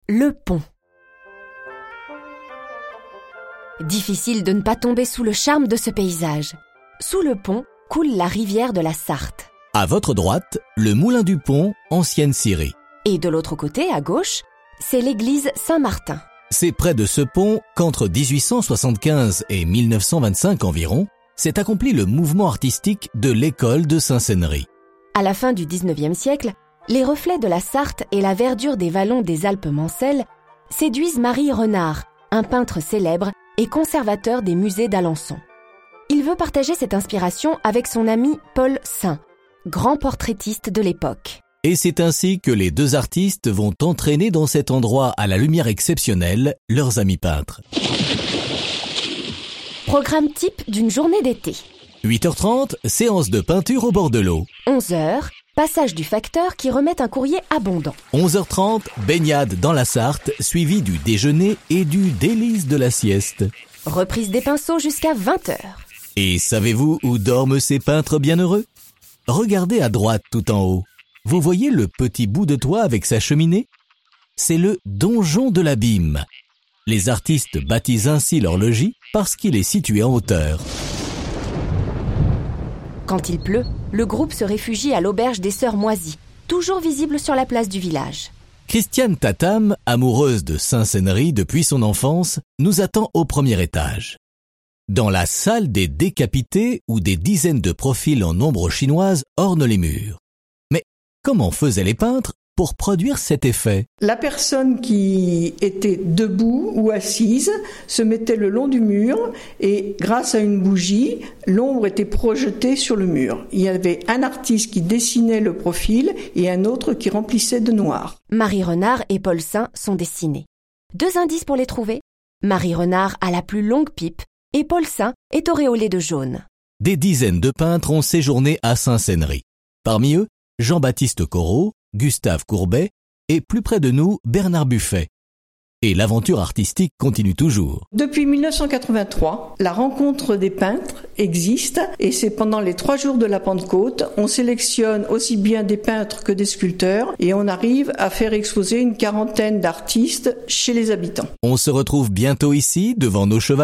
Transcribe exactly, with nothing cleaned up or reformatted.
Le pont. Difficile de ne pas tomber sous le charme de ce paysage. Sous le pont coule la rivière de la Sarthe. À votre droite, le moulin du pont, ancienne scierie. Et de l'autre côté, à gauche, c'est l'église Saint-Martin. C'est près de ce pont qu'entre dix-huit cent soixante-quinze et mille neuf cent vingt-cinq environ, s'est accompli le mouvement artistique de l'école de Saint-Cénery. À la fin du dix-neuvième siècle, les reflets de la Sarthe et la verdure des vallons des Alpes-Mancelles séduisent Marie Renard, un peintre célèbre et conservateur des musées d'Alençon. Il veut partager cette inspiration avec son ami Paul Saint, grand portraitiste de l'époque. Et c'est ainsi que les deux artistes vont entraîner dans cet endroit à la lumière exceptionnelle leurs amis peintres. Programme type d'une journée d'été. huit heures trente, séance de peinture au bord de l'eau. onze heures, passage du facteur qui remet un courrier abondant. onze heures trente, baignade dans la Sarthe, suivi du déjeuner et du délice de la sieste. Reprise des pinceaux jusqu'à vingt heures. Et savez-vous où dorment ces peintres bienheureux ? Regardez à droite tout en haut. Vous voyez le petit bout de toit avec sa cheminée ? C'est le donjon de l'abîme. Les artistes baptisent ainsi leur logis parce qu'il est situé en hauteur. Quand il pleut, le groupe se réfugie à l'auberge des Sœurs Moisies, toujours visible sur la place du village. Christiane Tatam, amoureuse de Saint-Cénery depuis son enfance, nous attend au premier étage. Dans la salle des décapités, où des dizaines de profils en ombre chinoise ornent les murs. Mais comment faisaient les peintres pour produire cet effet ? La personne qui était debout ou assise se mettait le long du mur et grâce à une bougie, l'ombre était projetée sur le mur. Il y avait un artiste qui dessinait le profil et un autre qui remplissait de noir. Marie Renard et Paul Saint sont dessinés. Deux indices pour les trouver. Marie Renard a la plus longue pipe et Paul Saint est auréolé de jaune. Des dizaines de peintres ont séjourné à Saint-Cénery. Parmi eux, Jean-Baptiste Corot, Gustave Courbet et plus près de nous, Bernard Buffet. Et l'aventure artistique continue toujours. Depuis mille neuf cent quatre-vingt-trois, la rencontre des peintres existe et c'est pendant les trois jours de la Pentecôte, on sélectionne aussi bien des peintres que des sculpteurs et on arrive à faire exposer une quarantaine d'artistes chez les habitants. On se retrouve bientôt ici, devant nos chevalets ?